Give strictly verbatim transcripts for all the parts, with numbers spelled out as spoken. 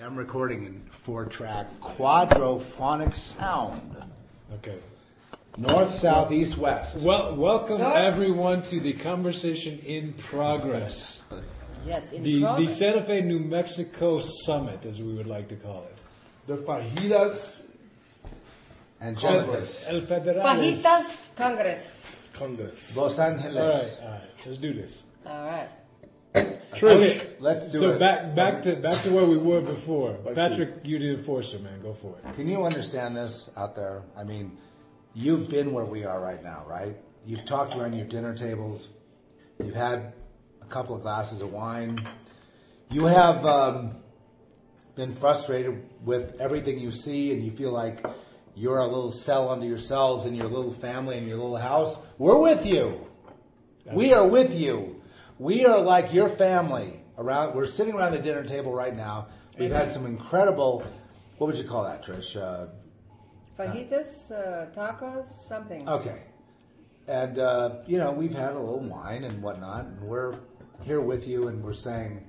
I'm recording in four-track quadraphonic sound. Okay. North, south, east, west. Well, welcome North. everyone to the conversation in progress. Yes, in The, the progress. Santa Fe, New Mexico Summit, as we would like to call it. The fajitas Angelicus. El Federales. Fajitas Congress. Congress. Los Angeles. All right, all right. Let's do this. All right. Okay, Let's do so it. back back to back to where we were before. Back Patrick, you the enforcer, man. Go for it. Can you understand this out there? I mean, you've been where we are right now, right? You've talked around your dinner tables. You've had a couple of glasses of wine. You have um, been frustrated with everything you see, and you feel like you're a little cell unto yourselves in your little family and your little house. We're with you. We are with you. We are like your family. Around, we're sitting around the dinner table right now. We've had some incredible. What would you call that, Trish? Uh, Fajitas, uh, tacos, something. Okay. And, uh, you know, we've had a little wine and whatnot, and we're here with you, and we're saying,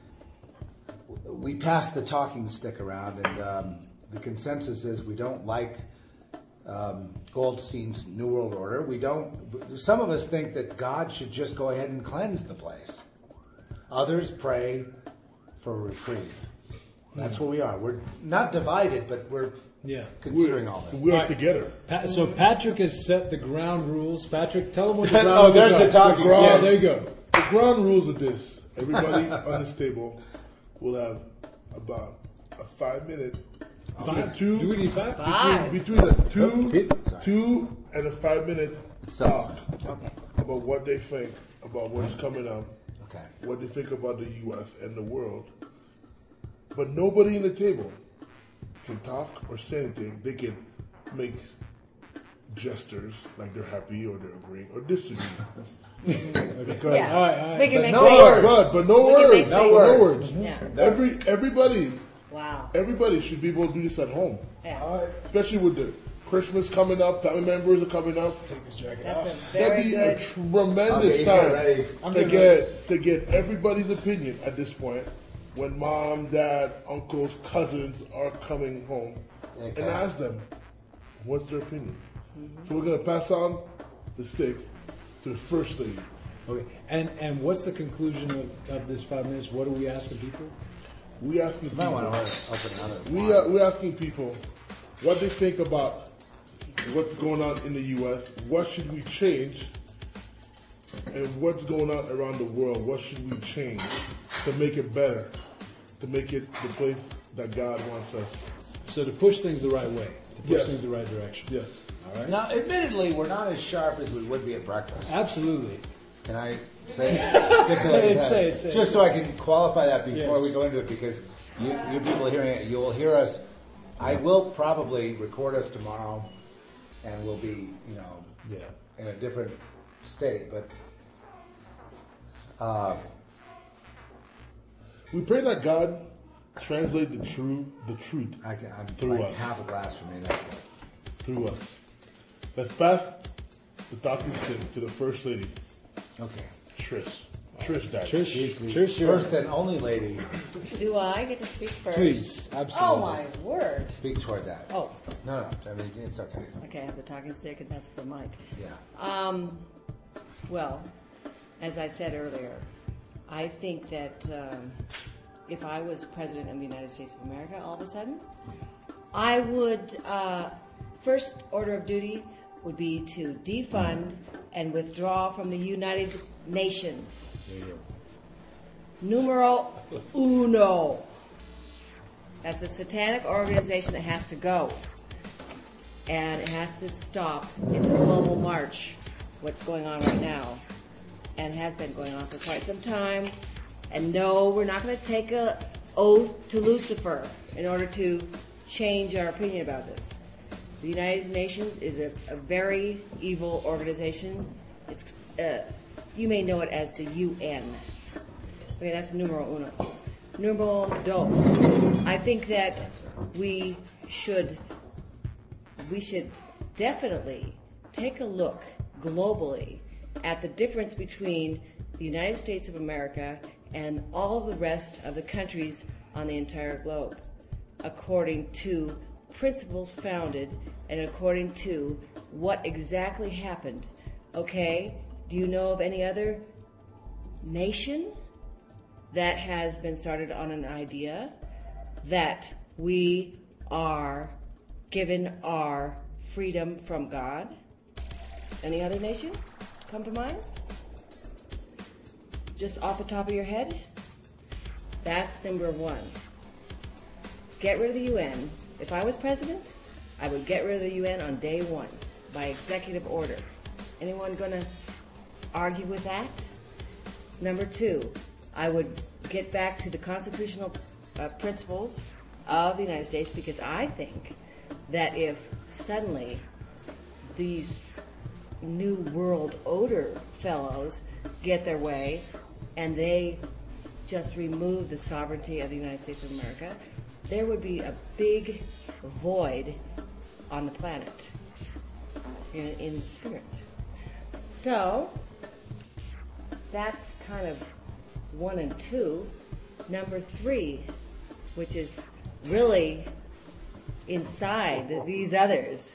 we passed the talking stick around, and um, the consensus is we don't like um, Goldstein's New World Order. We don't, some of us think that God should just go ahead and cleanse the place. Others pray for reprieve. That's where we are. We're not divided, but we're Yeah. considering We're, all this. we're All right. together. Pa- so Patrick has set the ground rules. Patrick, tell them what the ground Oh, rules there's are. the talking The ground- Yeah, there you go. The ground rules are this. Everybody on this table will have about a five minute Five. two Do we need five? Five. between a two Okay. two and a five minute talk Okay. about what they think about what's coming up, Okay. what they think about the U S and the world. But nobody in the table can talk or say anything. They can make gestures like they're happy or they're agreeing or disagree. Because Yeah. All right, all right. We can But make no faces. words. but, but no We can words. make No faces. words. Yeah. Every everybody Wow. everybody should be able to do this at home. Yeah. Especially with the Christmas coming up, family members are coming up. Take this jacket That's a off. That'd very be good. a tremendous Okay, he's getting time ready. I'm to getting get to get everybody's opinion at this point when mom, dad, uncles, cousins are coming home Okay. and ask them what's their opinion. So we're gonna pass on the stick to the first lady. Okay. And and what's the conclusion of, of this five minutes? What are we asking people? We asking You might people, want to open another we wine. are, we're asking people what they think about what's going on in the U S, what should we change, and what's going on around the world, what should we change to make it better, to make it the place that God wants us. So to push things the right way, to push Yes. things the right direction. Yes. All right. Now, admittedly, we're not as sharp as we would be at breakfast. Absolutely. Can I say it? Say it, say it, say it. Just so I can qualify that before Yes. we go into it, because you, you people are hearing it. You will hear us. I will probably record us tomorrow, and we'll be, you know, Yeah. in a different state. But uh, We pray that God translate the true the truth I can, I'm Through like us. half a glass from me. That's it. through us. Let's pass the talking stick to the first lady, Okay. Trish. Trish Dad. Trish, She's the Trish, you're- first and only lady. Do I get to speak first? please, Oh absolutely. my word. Speak toward that. Oh, No, no. I mean, it's okay. okay. I have the talking stick, and that's the mic. Yeah. Um, well, as I said earlier, I think that um, if I was president of the United States of America, all of a sudden, I would uh, first order of duty would be to defund and withdraw from the United Nations. Numero uno. That's a satanic organization that has to go. And it has to stop its global march, what's going on right now, and has been going on for quite some time. And no, we're not going to take an oath to Lucifer in order to change our opinion about this. The United Nations is a, a very evil organization. It's uh, you may know it as the U N. Okay, that's numero uno. Numero dos. I think that we should we should definitely take a look globally at the difference between the United States of America and all the rest of the countries on the entire globe. according to principles founded and according to what exactly happened. Okay? Do you know of any other nation that has been started on an idea that we are given our freedom from God? Any other nation come to mind? Just off the top of your head? That's number one. Get rid of the U N. If I was president, I would get rid of the U N on day one by executive order. Anyone going to argue with that? Number two, I would get back to the constitutional uh, principles of the United States, because I think that if suddenly these New World Order fellows get their way and they just remove the sovereignty of the United States of America, there would be a big void on the planet in, in spirit. So that's kind of one and two. Number three, which is really inside these others.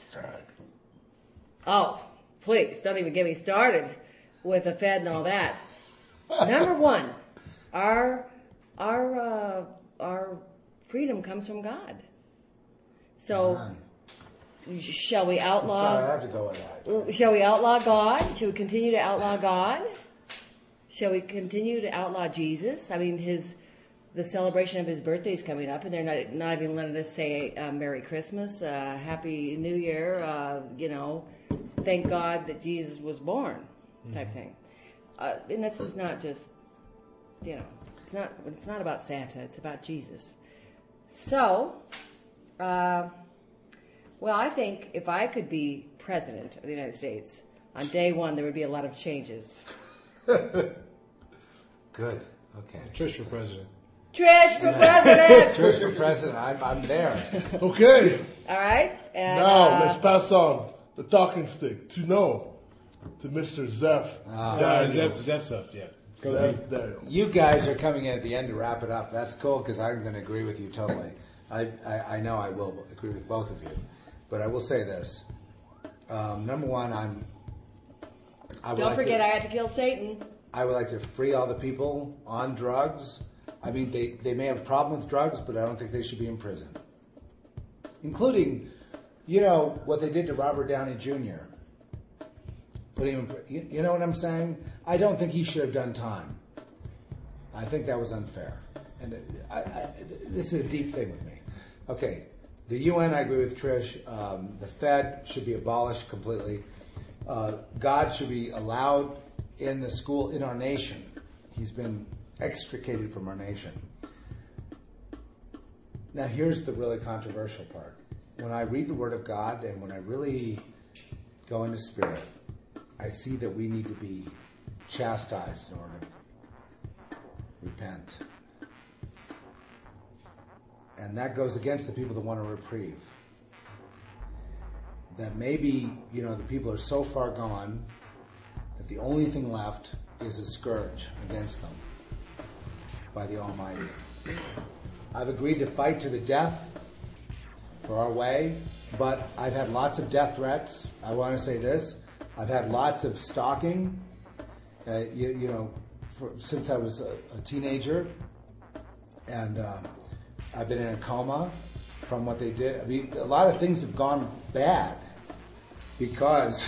Oh, please, don't even get me started with the Fed and all that. Number one, our our uh, our freedom comes from God. So, Man. shall we outlaw? Sorry, I have to go with that. Shall we outlaw God? Shall we continue to outlaw God? Shall we continue to outlaw Jesus? I mean, his the celebration of his birthday is coming up, and they're not not even letting us say uh, Merry Christmas, uh, Happy New Year. Uh, you know, thank God that Jesus was born, type mm-hmm. thing. Uh, and this is not just, you know, it's not it's not about Santa. It's about Jesus. So, uh, well, I think if I could be president of the United States, on day one there would be a lot of changes. Good. Okay. Trish for president. Trish for president! Trish for president. I'm, I'm there. Okay. All right. And, now, uh, let's pass on the talking stick to no, to Mister Zeph. Uh, Daniel. Zeph, Zeph's up, yeah. Go Zeph Daniel. You guys are coming in at the end to wrap it up. That's cool, because I'm going to agree with you totally. I, I, I know I will agree with both of you. But I will say this. Um, number one, I'm... I would don't like forget to, I had to kill Satan. I would like to free all the people on drugs. I mean, they, they may have a problem with drugs, but I don't think they should be in prison. Including, you know, what they did to Robert Downey Junior Put him in, you, you know what I'm saying? I don't think he should have done time. I think that was unfair. And I, I, this is a deep thing with me. Okay, the U N, I agree with Trish. Um, the Fed should be abolished completely. Uh, God should be allowed in the school, in our nation. He's been extricated from our nation. Now, here's the really controversial part. When I read the Word of God and when I really go into spirit, I see that we need to be chastised in order to repent. And that goes against the people that want a reprieve. That maybe, you know, the people are so far gone that the only thing left is a scourge against them by the Almighty. I've agreed to fight to the death for our way, but I've had lots of death threats. I want to say this. I've had lots of stalking, uh, you, you know, for, since I was a, a teenager. And uh, I've been in a coma from what they did. I mean, a lot of things have gone bad because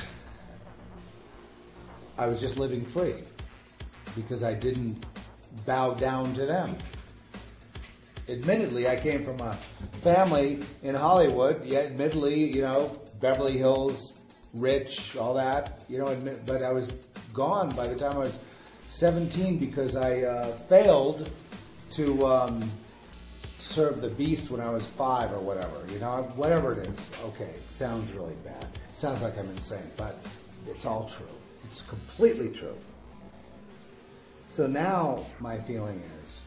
I was just living free, because I didn't bow down to them. Admittedly, I came from a family in Hollywood. Yeah, admittedly, you know, Beverly Hills, rich, all that. You know, admit, but I was gone by the time I was seventeen because I uh, failed to um, serve the beast when I was five or whatever. You know, whatever it is. Okay, it sounds really bad. It sounds like I'm insane, but it's all true. It's completely true. So now my feeling is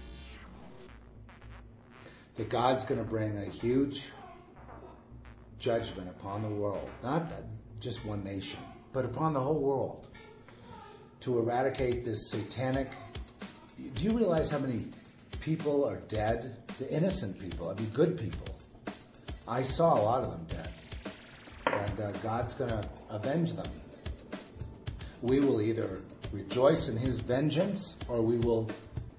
that God's going to bring a huge judgment upon the world, not just one nation, but upon the whole world, to eradicate this satanic... Do you realize how many people are dead? The innocent people, I mean good people. I saw a lot of them dead. And uh, God's going to avenge them. We will either rejoice in his vengeance or we will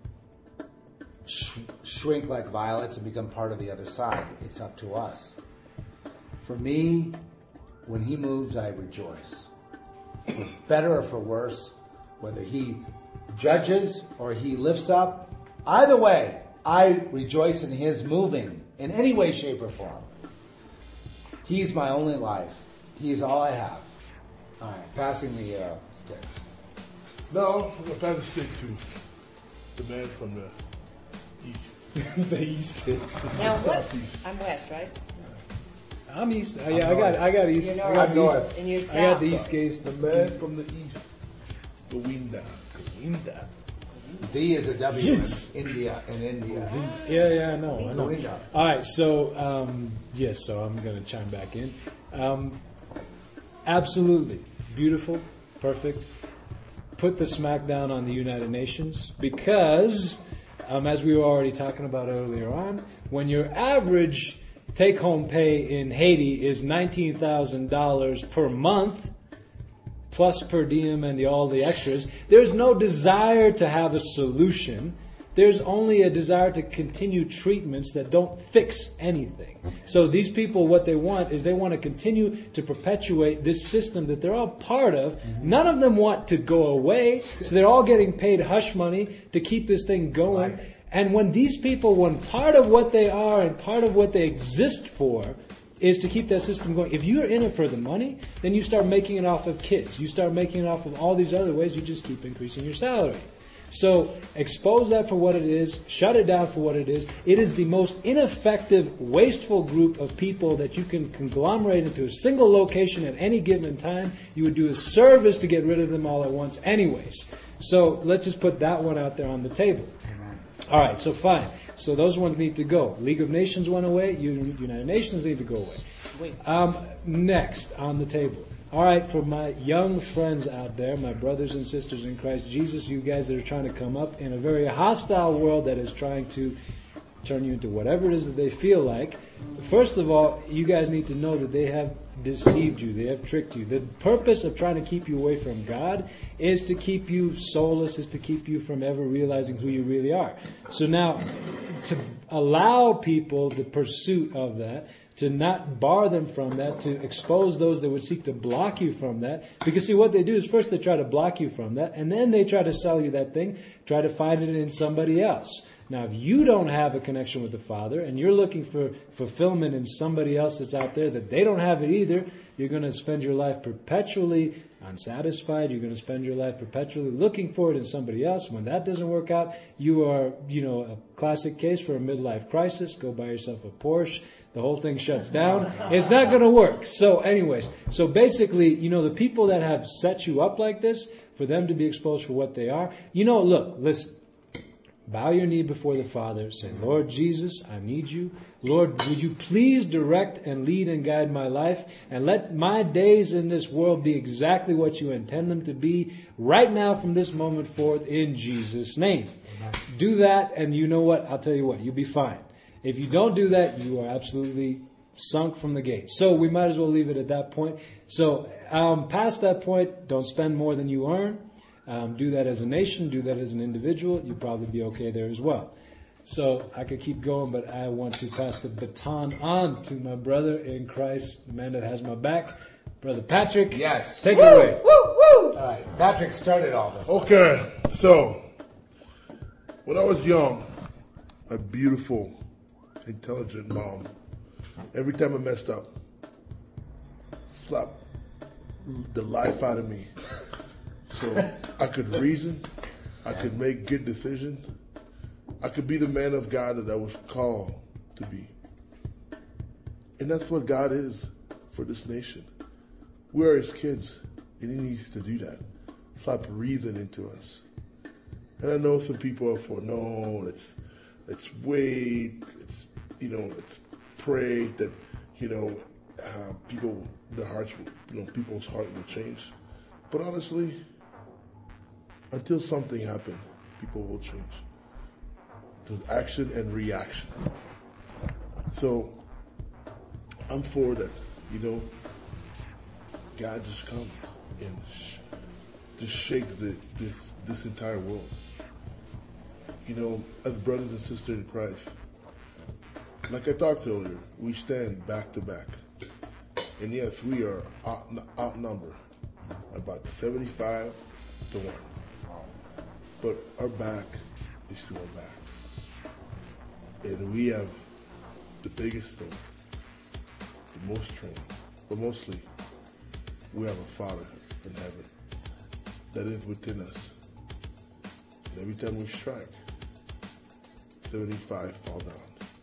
sh- shrink like violets and become part of the other side. It's up to us. For me, when he moves, I rejoice. For better or for worse, whether he judges or he lifts up, either way, I rejoice in his moving in any way, shape, or form. He's my only life. He's all I have. All right, passing the uh, stick. No, I'm going to pass the stick to the man from the east. The east. Now, what? I'm west, right? I'm east. Uh, yeah, I got, I got east. You're I north. got east. And you're I got south. the east case. The man from the east, Gowinda. Gowinda. D is a W Yes. in India. In India. Yeah, yeah, I know. I know. Gowinda. All right, so um, yes, so I'm going to chime back in. Um, absolutely beautiful, perfect. Put the smackdown on the United Nations because, um, as we were already talking about earlier on, when your average take-home pay in Haiti is nineteen thousand dollars per month, plus per diem and the, all the extras, there's no desire to have a solution. There's only a desire to continue treatments that don't fix anything. So these people, what they want is they want to continue to perpetuate this system that they're all part of. None of them want to go away, so they're all getting paid hush money to keep this thing going. Right. And when these people, when part of what they are and part of what they exist for is to keep that system going. If you're in it for the money, then you start making it off of kids. You start making it off of all these other ways. You just keep increasing your salary. So expose that for what it is. Shut it down for what it is. It is the most ineffective, wasteful group of people that you can conglomerate into a single location at any given time. You would do a service to get rid of them all at once anyways. So let's just put that one out there on the table. All right, so fine. So those ones need to go. League of Nations went away. United Nations need to go away. Um, next on the table. All right, for my young friends out there, my brothers and sisters in Christ Jesus, you guys that are trying to come up in a very hostile world that is trying to turn you into whatever it is that they feel like. First of all, you guys need to know that they have deceived you. They have tricked you. The purpose of trying to keep you away from God is to keep you soulless, is to keep you from ever realizing who you really are. So now, to allow people the pursuit of that, to not bar them from that, to expose those that would seek to block you from that. Because see, what they do is first they try to block you from that, and then they try to sell you that thing, try to find it in somebody else. Now, if you don't have a connection with the Father, and you're looking for fulfillment in somebody else that's out there, that they don't have it either, you're going to spend your life perpetually unsatisfied. You're going to spend your life perpetually looking for it in somebody else. When that doesn't work out, you are, you know, a classic case for a midlife crisis. Go buy yourself a Porsche. The whole thing shuts down. It's not going to work. So anyways, so basically, you know, the people that have set you up like this, for them to be exposed for what they are, you know, look, listen, bow your knee before the Father. Say, Lord Jesus, I need you. Lord, would you please direct and lead and guide my life and let my days in this world be exactly what you intend them to be right now from this moment forth in Jesus' name. Amen. Do that and you know what? I'll tell you what, you'll be fine. If you don't do that, you are absolutely sunk from the gate. So we might as well leave it at that point. So um, past that point, don't spend more than you earn. Um, do that as a nation, do that as an individual. You'll probably be okay there as well. So I could keep going, but I want to pass the baton on to my brother in Christ, the man that has my back, Brother Patrick. Yes. Take woo, it away. Woo, woo! All right. Patrick started all this. Okay, so when I was young, my beautiful, intelligent mom, every time I messed up, slapped the life out of me. So I could reason, I could make good decisions, I could be the man of God that I was called to be. And that's what God is for this nation. We are his kids, and he needs to do that. Stop breathing into us. And I know some people are for, no, let's, let's wait, it's, you know, let's pray that, you know, uh, people, the hearts, will, you know, people's heart will change. But honestly, until something happens, people will change. There's action and reaction. So I'm for that. You know, God just comes and sh- just shakes the, this this entire world. You know, as brothers and sisters in Christ, like I talked earlier, we stand back to back. And yes, we are out, outnumbered about seventy-five to one. But our back is to our back. And we have the biggest thing, the most strength, but mostly we have a Father in heaven that is within us. And every time we strike, seventy-five fall down.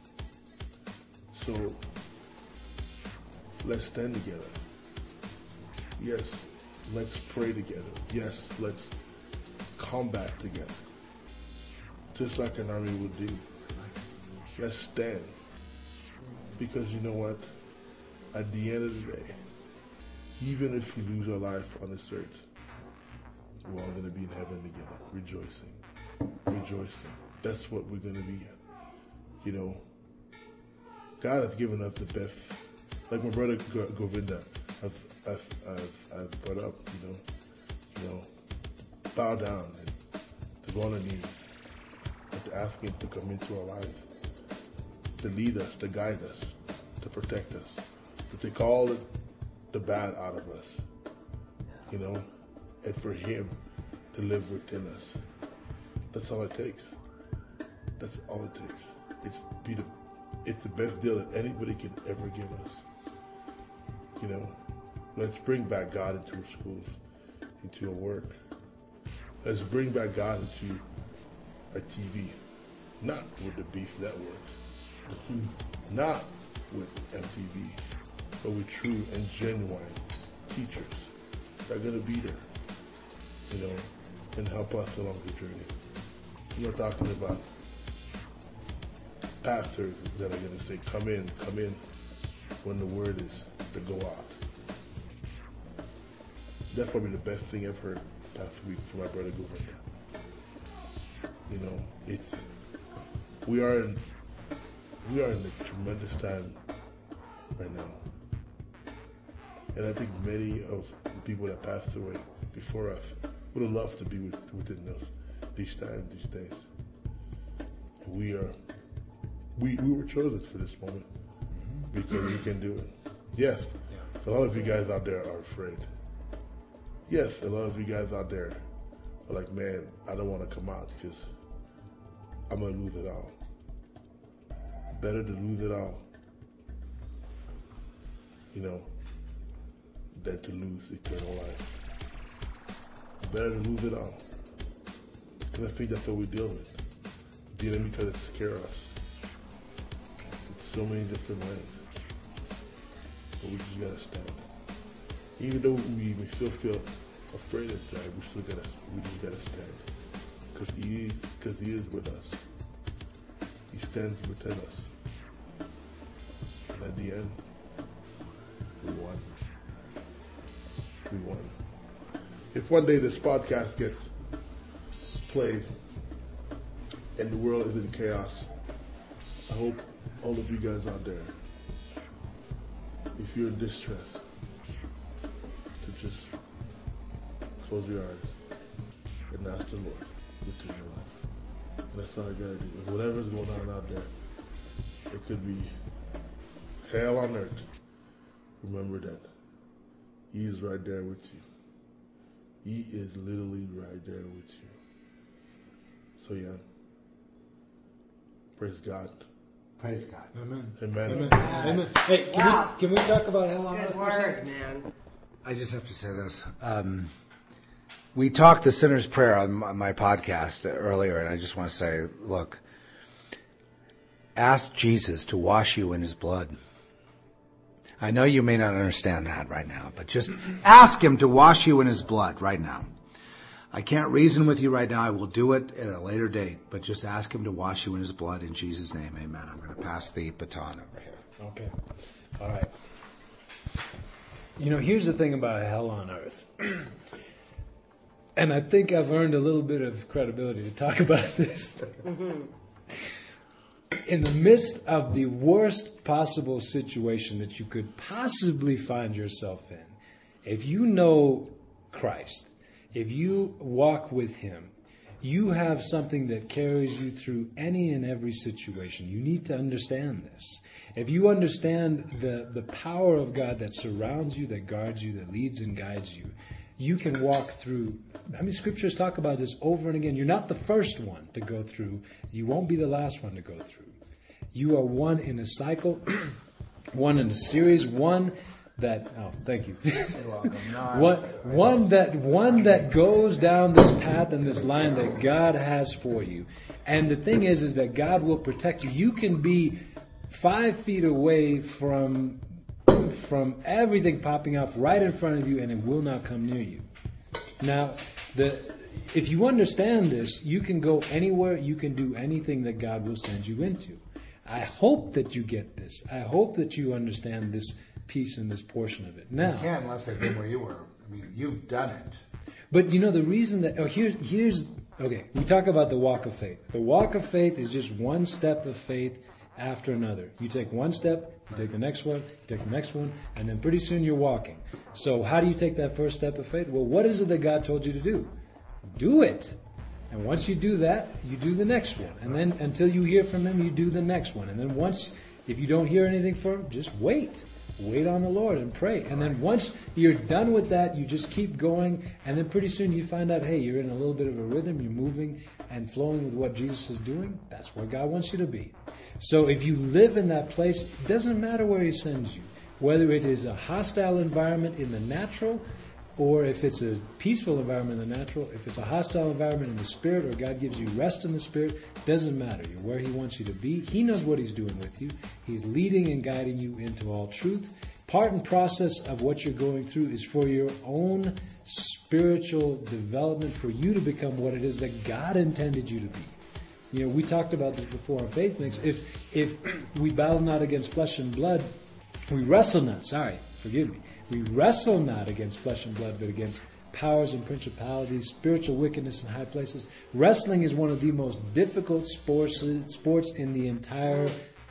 So let's stand together. Yes, let's pray together. Yes, let's combat together. Just like an army would do. Let's stand. Because you know what? At the end of the day, even if we lose our life on this earth, we're all going to be in heaven together, rejoicing. Rejoicing. That's what we're going to be at. You know, God has given us the best. Like my brother Govinda has, has, has, has brought up, you know, you know, bow down and to go on our knees and to ask Him to come into our lives, to lead us, to guide us, to protect us, to take all the, the bad out of us, you know, and for Him to live within us. That's all it takes. That's all it takes. It's be the, it's the best deal that anybody can ever give us. You know, let's bring back God into our schools, into our work. Let's bring back God into our T V, not with the Beef Network, not with M T V, but with true and genuine teachers that are going to be there, you know, and help us along the journey. I'm not talking about pastors that are going to say, come in, come in, when the word is to go out. That's probably the best thing I've heard past week from my brother Govinda. You know, it's, we are in, we are in a tremendous time right now. And I think many of the people that passed away before us would have loved to be with, within us these times, these days. We are, we, we were chosen for this moment because we can do it. Yes, a lot of you guys out there are afraid. Yes, a lot of you guys out there are like, man, I don't want to come out because I'm going to lose it all. Better to lose it all, you know, than to lose eternal life. Better to lose it all. Because I think that's what we deal with. The enemy tries to scare us in so many different ways. But we just gotta stand. Even though we may still feel afraid at times, we still gotta, we just gotta stand. Because he is, because he is with us. He stands within us. And at the end, we won. We won. If one day this podcast gets played and the world is in chaos, I hope all of you guys out there, if you're in distress, to just close your eyes and ask the Lord within your life. And that's all I gotta do. And whatever's going on out there, it could be hell on earth. Remember that He is right there with you. He is literally right there with you. So yeah, praise God. Praise God. Amen. Amen. Amen. Amen. Hey, can, Wow. we, can we talk about hell on Good earth for a second? word, man. I just have to say this. Um, we talked the sinner's prayer on my, my podcast earlier, and I just want to say, look, ask Jesus to wash you in His blood. I know you may not understand that right now, but just ask Him to wash you in His blood right now. I can't reason with you right now. I will do it at a later date, but just ask Him to wash you in His blood in Jesus' name. Amen. I'm going to pass the baton over here. Okay. All right. You know, here's the thing about hell on earth. And I think I've earned a little bit of credibility to talk about this. in the midst of the worst possible situation that you could possibly find yourself in, if you know Christ, if you walk with Him, you have something that carries you through any and every situation. You need to understand this. If you understand the, the power of God that surrounds you, that guards you, that leads and guides you, you can walk through. I mean, scriptures talk about this over and again. You're not the first one to go through. You won't be the last one to go through. You are one in a cycle, one in a series, one that, oh, thank you. You're welcome. No, one, one that one that goes down this path and this line that God has for you. And the thing is, is that God will protect you. You can be five feet away from from everything popping up right in front of you, and it will not come near you. Now, the if you understand this, you can go anywhere, you can do anything that God will send you into. I hope that you get this. I hope that you understand this piece and this portion of it. Now, you can't unless they've been where you were. I mean, you've done it. But you know the reason that oh here's here's okay. We talk about the walk of faith. The walk of faith is just one step of faith after another. You take one step, you take the next one, you take the next one, and then pretty soon you're walking. So how do you take that first step of faith? Well, what is it that God told you to do? Do it. And once you do that, you do the next one. And then until you hear from Him, you do the next one. And then once, if you don't hear anything from Him, just wait. Wait on the Lord and pray. And then once you're done with that, you just keep going. And then pretty soon you find out, hey, you're in a little bit of a rhythm. You're moving and flowing with what Jesus is doing. That's where God wants you to be. So if you live in that place, it doesn't matter where He sends you. Whether it is a hostile environment in the natural, or if it's a peaceful environment in the natural, if it's a hostile environment in the spirit, or God gives you rest in the spirit, doesn't matter. You're where He wants you to be. He knows what He's doing with you. He's leading and guiding you into all truth. Part and process of what you're going through is for your own spiritual development, for you to become what it is that God intended you to be. You know, we talked about this before on Faith Mix. If if we battle not against flesh and blood, we wrestle not, sorry, forgive me. We wrestle not against flesh and blood, but against powers and principalities, spiritual wickedness in high places. Wrestling is one of the most difficult sports, sports in the entire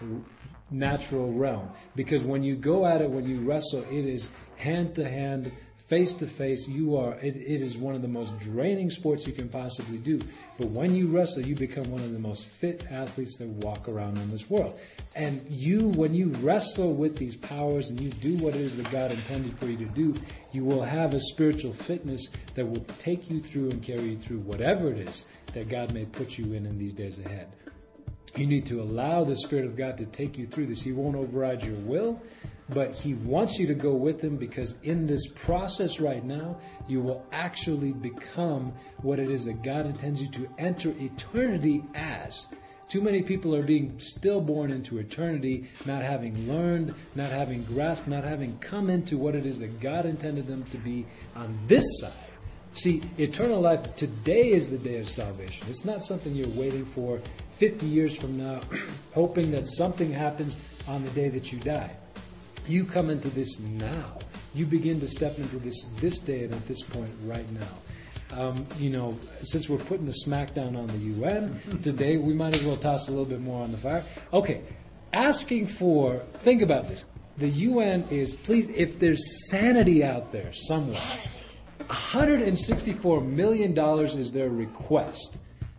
natural realm. Because when you go at it, when you wrestle, it is hand to hand, face to face. You are. It, it is one of the most draining sports you can possibly do. But when you wrestle, you become one of the most fit athletes that walk around in this world. And you, when you wrestle with these powers and you do what it is that God intended for you to do, you will have a spiritual fitness that will take you through and carry you through whatever it is that God may put you in in these days ahead. You need to allow the Spirit of God to take you through this. He won't override your will, but He wants you to go with Him, because in this process right now, you will actually become what it is that God intends you to enter eternity as. Too many people are being stillborn into eternity, not having learned, not having grasped, not having come into what it is that God intended them to be on this side. See, eternal life, today is the day of salvation. It's not something you're waiting for fifty years from now, hoping that something happens on the day that you die. You come into this now. You begin to step into this this day and at this point right now. Um, you know, since we're putting the smackdown on the U N today, we might as well toss a little bit more on the fire. Okay, asking for, think about this. The U N is, please, if there's sanity out there somewhere, one hundred sixty-four million dollars is their request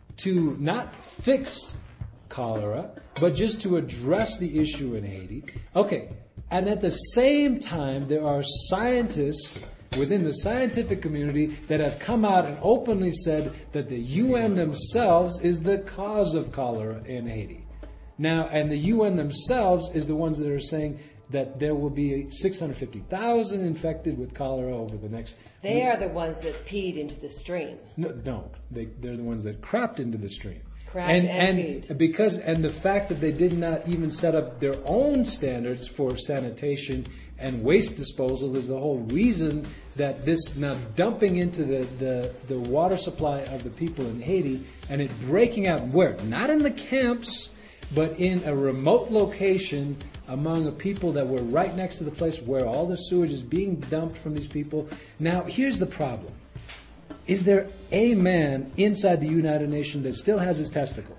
to not fix cholera, but just to address the issue in Haiti. Okay, and at the same time, there are scientists within the scientific community that have come out and openly said that the U N themselves is the cause of cholera in Haiti. Now, and the U N themselves is the ones that are saying that there will be six hundred fifty thousand infected with cholera over the next... They are the ones that peed into the stream. No, no they, they're the ones that crapped into the stream. Crapped and, and, and peed. Because, and the fact that they did not even set up their own standards for sanitation and waste disposal is the whole reason that this now dumping into the, the, the water supply of the people in Haiti, and it breaking out where? Not in the camps, but in a remote location among a people that were right next to the place where all the sewage is being dumped from these people. Now, here's the problem. Is there a man inside the United Nations that still has his testicles?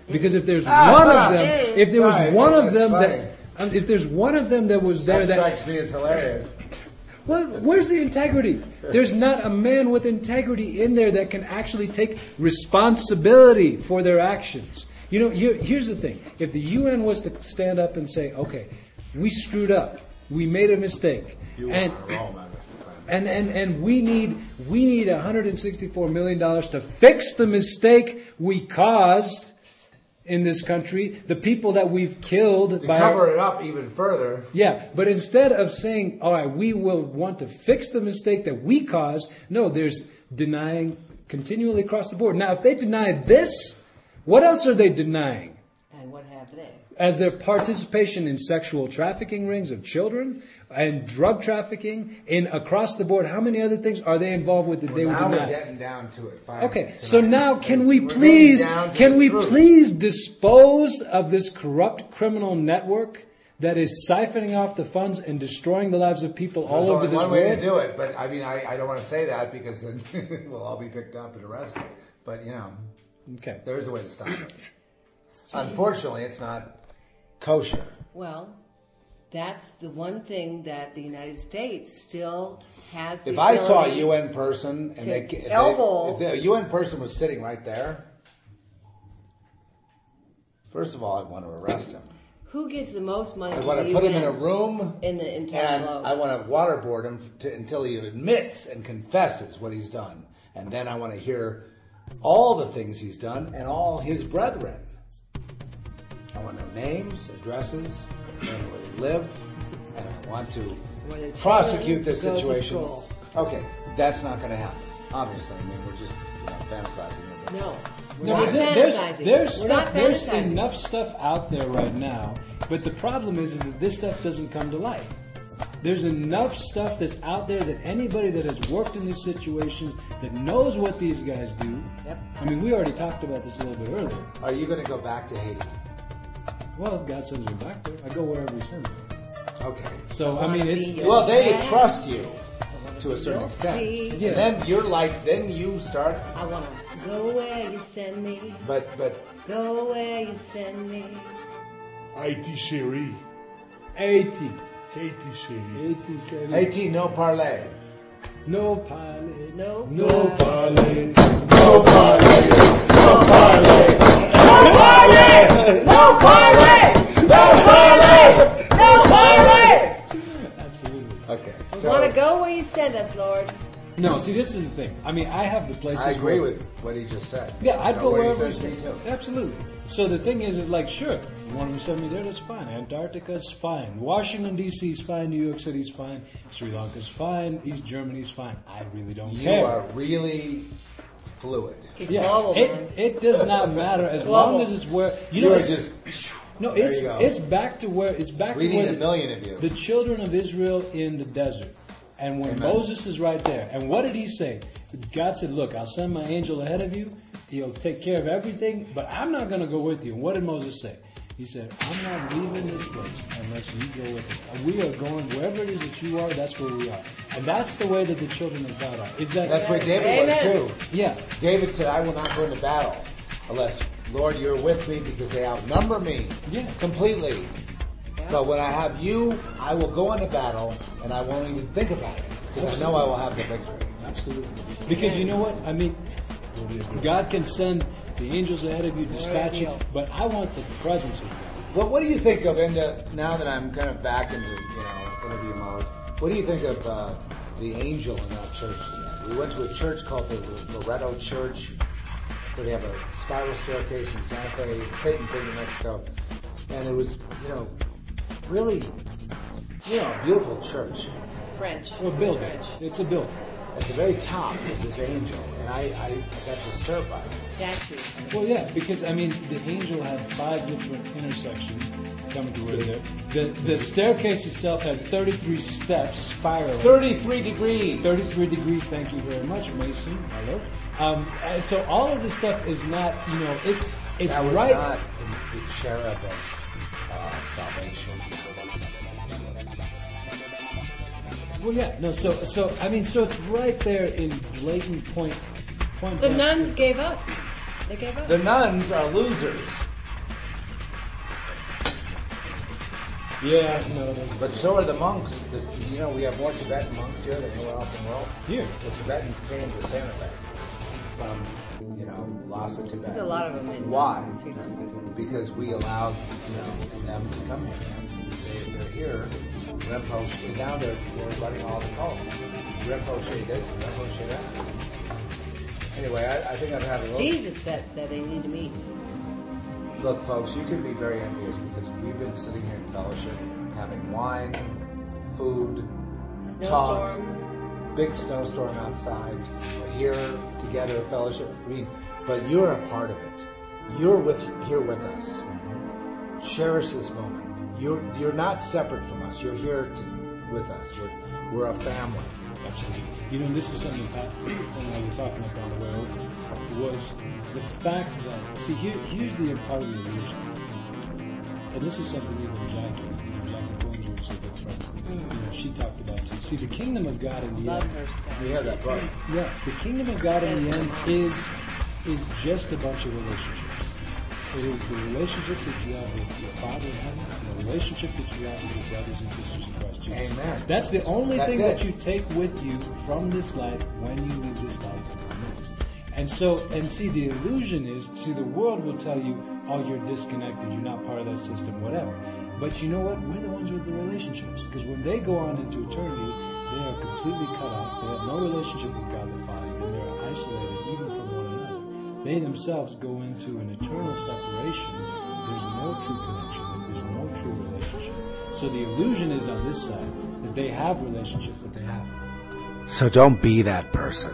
Because if there's one of them, if there was Sorry, one of that's them funny. that, um, if there's one of them that was there That that, strikes me as hilarious. well, where's the integrity? There's not a man with integrity in there that can actually take responsibility for their actions. You know, here, here's the thing. If the U N was to stand up and say, okay, we screwed up. We made a mistake. You and, are wrong, man. and, and, and we need we need one hundred sixty-four million dollars to fix the mistake we caused in this country, the people that we've killed To by cover our, it up even further, yeah, but instead of saying, all right, we will want to fix the mistake that we caused, no, there's denying continually across the board. Now, if they deny this, what else are they denying? And what have they? As their participation in sexual trafficking rings of children and drug trafficking in across the board, how many other things are they involved with that they would now we're deny? getting down to it. Finally, Okay, tonight. so now can we We're getting please down to can the we truth. please dispose of this corrupt criminal network that is siphoning off the funds and destroying the lives of people all There's over only this one way world? to do it, but I mean, I, I don't want to say that because then we'll all be picked up and arrested. But you know, Okay. there is a way to stop it. Unfortunately, it's not kosher. Well, that's the one thing that the United States still has the If I saw a ability- U N person and to they, if, elbow- they, if the U N person was sitting right there, first of all, I'd want to arrest him. Who gives the most money I to want the to put U him in a N room in the entire and globe? I want to waterboard him to, until he admits and confesses what he's done. And then I want to hear all the things he's done and all his brethren. I want to know names, addresses, I want to know where they live, and I want to Where their prosecute children this go to situation. school. Okay, that's not going to happen. Obviously, I mean, we're just you know, fantasizing a bit. No. We're No, not but there- there's fantasizing. there's We're stuff, not there's fantasizing. enough stuff out there right now, but the problem is, is that this stuff doesn't come to light. There's enough stuff that's out there that anybody that has worked in these situations that knows what these guys do. Yep. I mean, we already talked about this a little bit earlier. Are you going to go back to Haiti? Well, if God sends me back there, I go wherever He sends me. Okay. So I mean, it's, it's Well, they Yes. trust you to a certain extent. Please. Yeah. Then you're like, then you start, I want to go where you send me. but but Go where you send me. Haiti chérie. eighty, Haiti chérie. eighty, seventy. Haiti no parlay. No pilot, No no pilot. pilot. No parlay. No parlay. No parlay! No parlay! No parlay! No parlay! Absolutely. Okay. We So want to go where you send us, Lord. No, see, this is the thing. I mean, I have the places. I agree where- with what he just said. Yeah, I'd Know go where he wherever he sends me says. to. Absolutely. So the thing is, is like, sure, you want to send me there, that's fine. Antarctica's fine. Washington, D C is fine. New York City's fine. Sri Lanka's fine. East Germany's fine. I really don't You care. are really fluid. It's yeah, global, man. it, it does not matter as Global. long as it's where you You know. are It's, just no, there it's you go. it's back to where it's back We to where need a the, million of you. the children of Israel in the desert. And when Amen. Moses is right there, and what did he say? God said, "Look, I'll send my angel ahead of you. He'll take care of everything, but I'm not going to go with you." And what did Moses say? He said, "I'm not leaving this place unless you go with me. And we are going wherever it is that you are. That's where we are." And that's the way that the children of God are. Is that That's where David Amen. was too. Yeah. David said, "I will not go into battle unless, Lord, you're with me because they outnumber me Yeah. completely. But when I have you, I will go into battle and I won't even think about it because I know I will have the victory." Absolutely. Because you know what? I mean, God can send the angels ahead of you, dispatch you, but I want the presence of God. What What do you think of into now that I'm kind of back into you know interview mode? What do you think of uh, the angel in that church today? We went to a church called the Loretto Church, where they have a spiral staircase in Santa Fe, Satan Creek, New Mexico, and it was you know really you know a beautiful church. French. Well, building. French. It's a building. At the very top is this angel, and I, I, I got disturbed by it. Statue. Well, yeah, because I mean, the angel had five different intersections coming to where there. The the staircase itself had thirty-three steps, spiraling. Thirty-three degrees. thirty-three degrees. Thank you very much, Mason. Hello. Um, and so all of this stuff is not, you know, it's it's That was right. not in the cherub of uh, salvation. Well, yeah, no. So so I mean, so it's right there in blatant point. Point The blank. nuns gave up. They gave up. The nuns are losers. Yeah, no, there's, But so are the monks. The, you know, we have more Tibetan monks here than anywhere else in the world. here. The Tibetans came to Santa Fe from, you know, Lhasa, Tibet. There's a lot of them in Why? Sri Lanka. Because we allowed, you know, them to come here. They, they're here. Rinpoche, down there, they're running all the cults. Rinpoche this, Rinpoche that. Anyway, I, I think I've had a little... Jesus said that they need to meet. Look, folks, you can be very envious because we've been sitting here in fellowship, having wine, food, talk, Snowstorm. big snowstorm outside. We're here together in fellowship. I mean, but you're a part of it. You're with here with us. Cherish this moment. You're you're not separate from us. You're here to, with us. We're we're a family. Absolutely. You know, this is something Pat and I were talking about on the way over, was the fact that, see, here, here's the part of the illusion. And this is something even Jackie, you know, Jackie Pullinger was a good friend. You know, she talked about too. See, the kingdom of God in the Love end, her stuff. We have that book. yeah, the kingdom of God in the end is is just a bunch of relationships. It is the relationship that you have with your Father in heaven, and the relationship that you have with your brothers and sisters in Christ Jesus. Amen. That's the only That's thing it. that you take with you from this life when you leave this life and come next. And so, and see, the illusion is, see, the world will tell you, oh, you're disconnected, you're not part of that system, whatever. But you know what? We're the ones with the relationships. Because when they go on into eternity, they are completely cut off. They have no relationship with God the Father, and they're isolated even from one another. They themselves go into an eternal separation. There's no true connection. There's no true relationship. So the illusion is on this side that they have relationship, but they haven't. So don't be that person.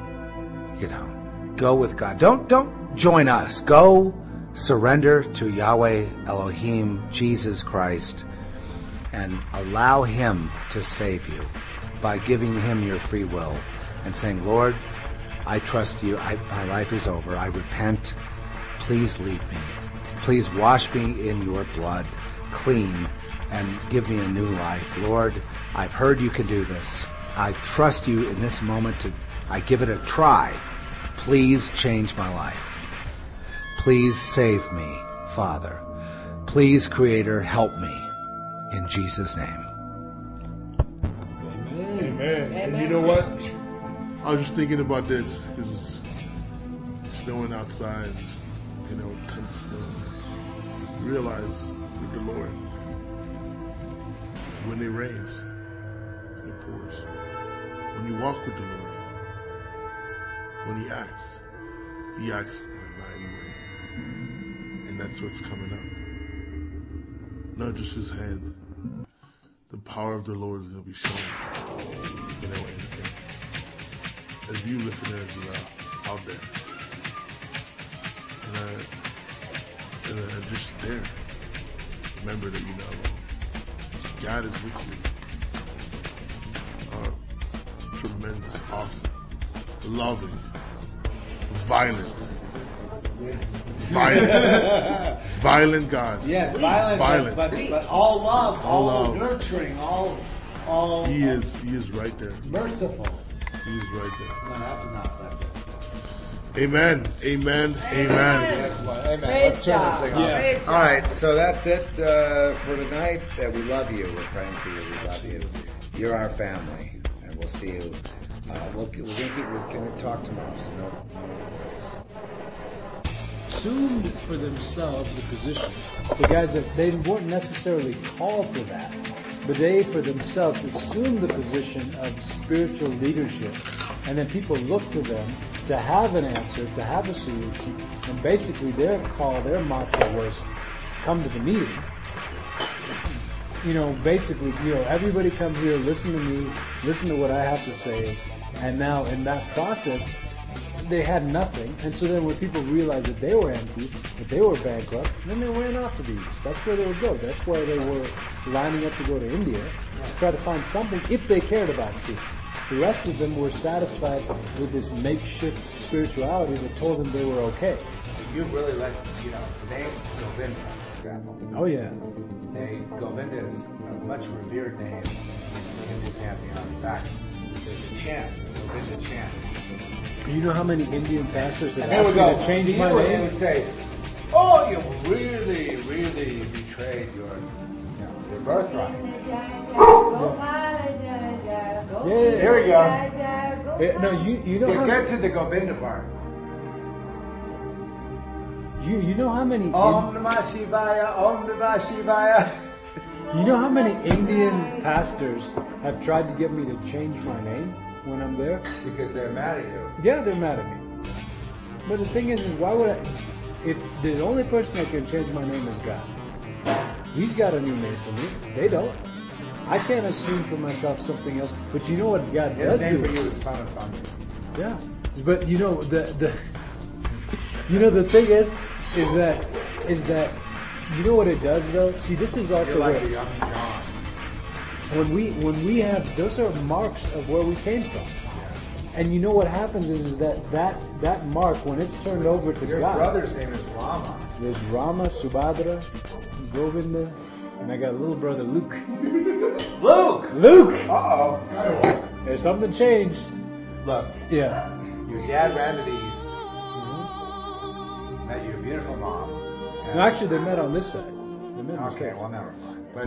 You know, go with God. Don't don't join us. Go surrender to Yahweh Elohim, Jesus Christ, and allow Him to save you by giving Him your free will and saying, Lord, I trust you. I, my life is over. I repent. Please lead me. Please wash me in your blood, clean, and give me a new life. Lord, I've heard you can do this. I trust you in this moment. To, I give it a try. Please change my life. Please save me, Father. Please, Creator, help me. In Jesus' name. Amen. And Amen. you know what? I was just thinking about this because it's snowing outside, just, you know, kind of snow. Realize with the Lord, when it rains, it pours. When you walk with the Lord, when He acts, He acts in a mighty way. And that's what's coming up. Not just His hand. The power of the Lord is going to be shown. You know, and, and as you listeners are out there. And, uh, and uh, just there, remember that you're not alone. God is with you. Uh, tremendous, awesome, loving, violent, violent, violent God. Yes, violent, Violent. But, but all love, All all, love. nurturing, all, all He is, he is right there. merciful. He is right there. No, that's enough. That's it. Amen. Amen. Amen. That's why. Amen. Praise Let's turn God. this thing off. Yeah. Praise All right, so that's it uh, for tonight. Uh, we love you. We're praying for you. We love you. You're our family, and we'll see you. Uh, we'll, we're gonna keep. We're gonna talk tomorrow. So no, no worries. Assumed for themselves a position. The guys that they weren't necessarily called for that, but they for themselves assumed the position of spiritual leadership, and then people look to them to have an answer, to have a solution, and basically their call, their mantra was, "Come to the meeting." You know, basically, you know, everybody come here, listen to me, listen to what I have to say, and now in that process, they had nothing, and so then when people realized that they were empty, that they were bankrupt, then they ran off to the east. That's where they would go. That's why they were lining up to go to India, to try to find something if they cared about truth. The rest of them were satisfied with this makeshift spirituality that told them they were okay. You really let you know the name Govinda. for example. Oh yeah. They Govinda is a much revered name in the Hindu pantheon. In fact, there's a chant, Govinda chant. You know how many Indian pastors have And they asked would me go, to change you my would- name? They would say, "Oh, you really, really betrayed your, you know, your birthright. Yeah, yeah, Here we go. yeah. No, you you know Get how good to the Govinda part. you you know how many Om Namah Shivaya, Om Namah Shivaya. you know how many Indian pastors have tried to get me to change my name when I'm there? Because they're mad at you. Yeah, they're mad at me. But the thing is, is why would I? If the only person that can change my name is God, He's got a new name for me. They don't. I can't assume for myself something else. But you know what God His does name do? for you is Son of Thunder. Yeah, but you know the the you know the thing is is that is that you know what it does though. See, this is also You're like where- a young John. when we when we have those are marks of where we came from. And you know what happens is, is that, that that mark, when it's turned over to Your God, brother's name is Rama. there's Rama, Subhadra, Govinda, and I got a little brother Luke. Luke! Luke! Uh-oh. There's something changed. Look, Yeah. your dad ran to the east. Met your beautiful mom. No, actually, they met on this side. They met on this Okay, side. well, never mind. But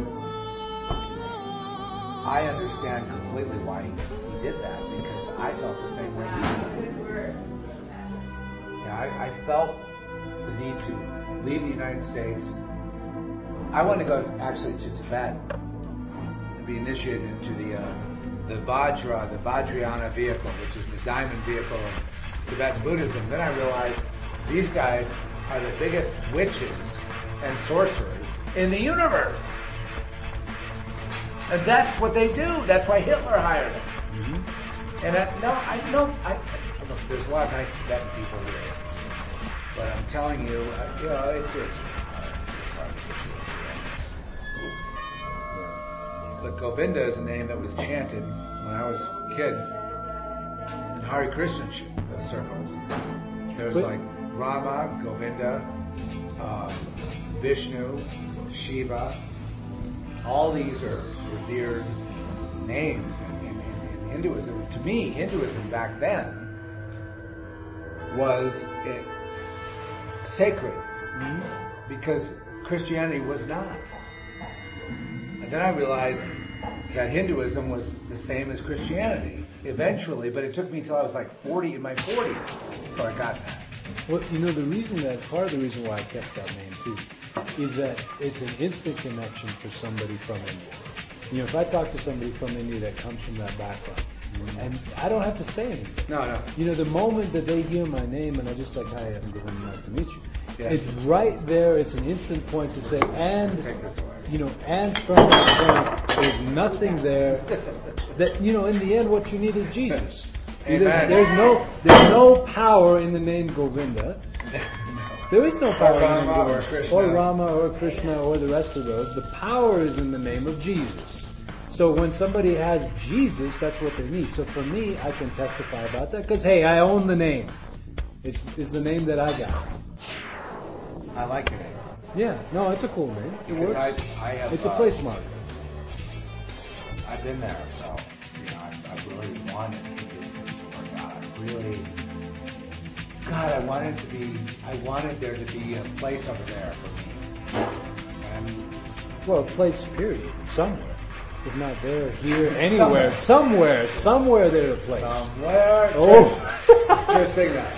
I understand completely why he did that, because I felt the same way he did. Yeah, I, I felt the need to leave the United States. I wanted to go actually to Tibet and be initiated into the uh, the Vajra, the Vajrayana vehicle, which is the diamond vehicle of Tibetan Buddhism. Then I realized these guys are the biggest witches and sorcerers in the universe. And that's what they do. That's why Hitler hired them. Mm-hmm. And I, no, I know, I, look, there's a lot of nice Tibetan people here. But I'm telling you, uh, you know, it's, it's, but Govinda is a name that was chanted when I was a kid in Hare Krishna circles. There was But- like Rama, Govinda, uh, Vishnu, Shiva. All these are revered names in, in, in Hinduism. To me, Hinduism back then was it sacred because Christianity was not. And then I realized that Hinduism was the same as Christianity eventually, but it took me till I was like forty, in my forties, before I got that. Well, you know, the reason that, part of the reason why I kept that name too, is that it's an instant connection for somebody from India. You know, if I talk to somebody from India that comes from that background, and I don't have to say anything. No, no. You know, the moment that they hear my name and I just like, hi, I'm Govinda, nice to meet you. Yes. It's right there, it's an instant point to say, and, Take this away. you know, and from that point, there's nothing there that, you know, in the end, what you need is Jesus. Amen. There's, there's no there's no power in the name Govinda. There is no power Or in the name Rama or Govinda. Krishna. Or Rama or Krishna or the rest of those. The power is in the name of Jesus. So when somebody has Jesus, that's what they need. So for me, I can testify about that because, hey, I own the name. It's, it's the name that I got. I like your name. Yeah, no, it's a cool name. It Because works. I, I have, It's a uh, place mark. I've been there, so you know, I, I really wanted to do this for God. I really, God, I wanted to be. I wanted there to be a place over there for me. And Well, a place, period. Somewhere. If not there, here, anywhere. Somewhere. Somewhere there's a place. somewhere, Oh. just sing that.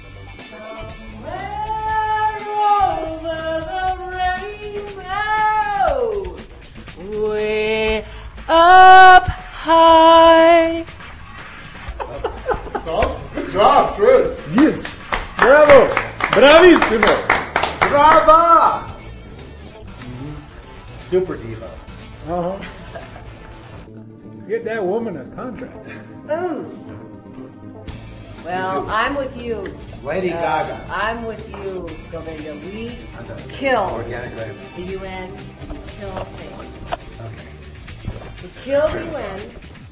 Way up high. It's awesome. Good job, Fred. Yes. Bravo. Bravissimo. Brava! Super diva. Uh-huh. Get that woman a contract. Well, I'm with you. Lady Uh, Gaga. I'm with you, Govinda. We I'm the kill organic label. the U N. We kill Satan. Okay. We kill the U N.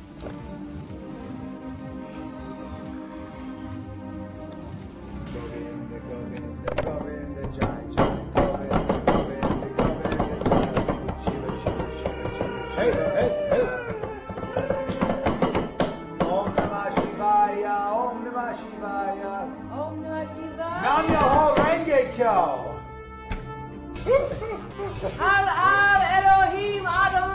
Govinda, Govinda, Govinda, Jai, Jai, Govinda, Govinda, Govinda, Shiva, Shiva, Shiva, Shiva, Hey, hey, hey. Om Namah Shivaya, Om Namah Shivaya. Om Namah Shivaya. Nam Myoho Renge Kyo. Al Al Elohim Adonai.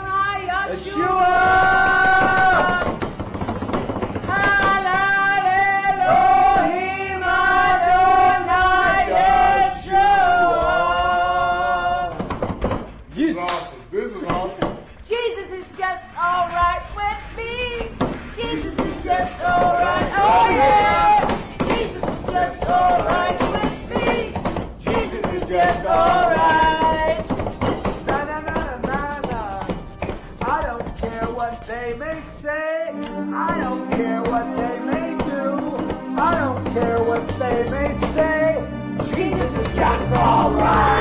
This is awesome. This is awesome. Jesus is just alright with me. Jesus is just alright. Oh yeah. Jesus is just alright with me. Jesus is just alright. Na na na na na. I don't care what they may say. I don't care what they may do. I don't care what they may say. Jesus is just alright.